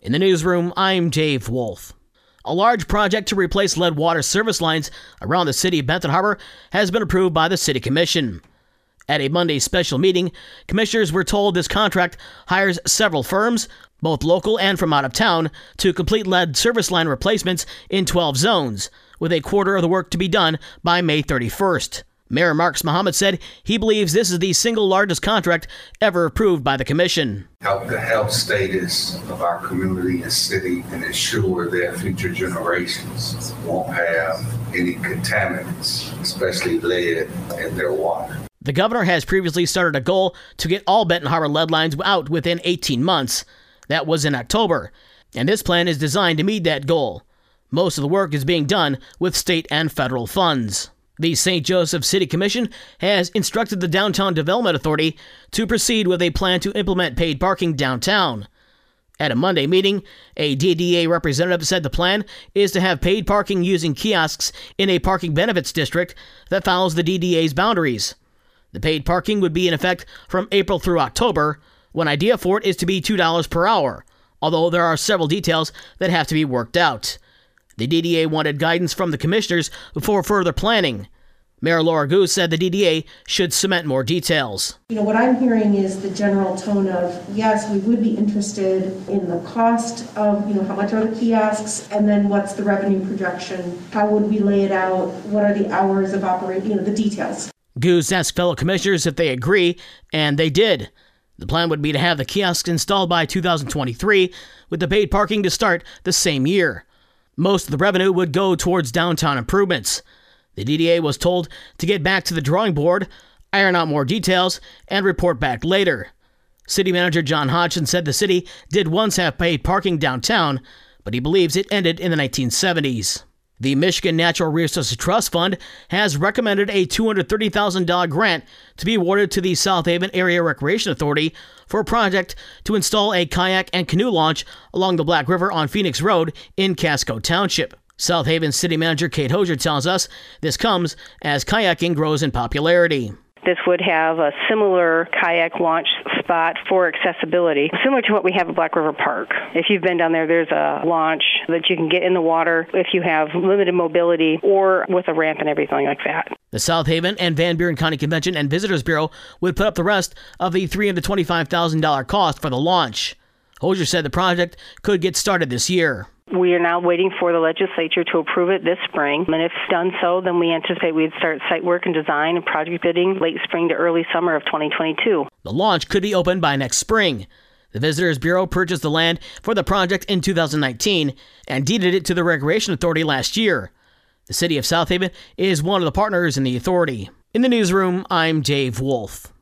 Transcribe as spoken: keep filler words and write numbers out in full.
In the newsroom, I'm Dave Wolf. A large project to replace lead water service lines around the city of Benton Harbor has been approved by the City Commission. At a Monday special meeting, commissioners were told this contract hires several firms, both local and from out of town, to complete lead service line replacements in twelve zones, with a quarter of the work to be done by May thirty-first. Mayor Marks Muhammad said he believes this is the single largest contract ever approved by the commission. Help the health status of our community and city and ensure that future generations won't have any contaminants, especially lead, in their water. The governor has previously started a goal to get all Benton Harbor lead lines out within eighteen months. That was in October, and this plan is designed to meet that goal. Most of the work is being done with state and federal funds. The Saint Joseph City Commission has instructed the Downtown Development Authority to proceed with a plan to implement paid parking downtown. At a Monday meeting, a D D A representative said the plan is to have paid parking using kiosks in a parking benefits district that follows the D D A's boundaries. The paid parking would be in effect from April through October. One idea for it is to be two dollars per hour, although there are several details that have to be worked out. The D D A wanted guidance from the commissioners before further planning. Mayor Laura Goose said the D D A should cement more details. You know, what I'm hearing is the general tone of, yes, we would be interested in the cost of, you know, how much are the kiosks, and then what's the revenue projection? How would we lay it out? What are the hours of operation? You know, the details. Goose asked fellow commissioners if they agree, and they did. The plan would be to have the kiosks installed by two thousand twenty-three, with the paid parking to start the same year. Most of the revenue would go towards downtown improvements. The D D A was told to get back to the drawing board, iron out more details, and report back later. City Manager John Hodgson said the city did once have paid parking downtown, but he believes it ended in the nineteen seventies. The Michigan Natural Resources Trust Fund has recommended a two hundred thirty thousand dollars grant to be awarded to the South Haven Area Recreation Authority for a project to install a kayak and canoe launch along the Black River on Phoenix Road in Casco Township. South Haven City Manager Kate Hosier tells us this comes as kayaking grows in popularity. This would have a similar kayak launch spot for accessibility, similar to what we have at Black River Park. If you've been down there, there's a launch that you can get in the water if you have limited mobility or with a ramp and everything like that. The South Haven and Van Buren County Convention and Visitors Bureau would put up the rest of the three hundred twenty-five thousand dollars cost for the launch. Hosier said the project could get started this year. We are now waiting for the legislature to approve it this spring, and if done so, then we anticipate we'd start site work and design and project bidding late spring to early summer of twenty twenty-two. The launch could be opened by next spring. The Visitors Bureau purchased the land for the project in two thousand nineteen and deeded it to the Recreation Authority last year. The city of South Haven is one of the partners in the authority. In the newsroom, I'm Dave Wolf.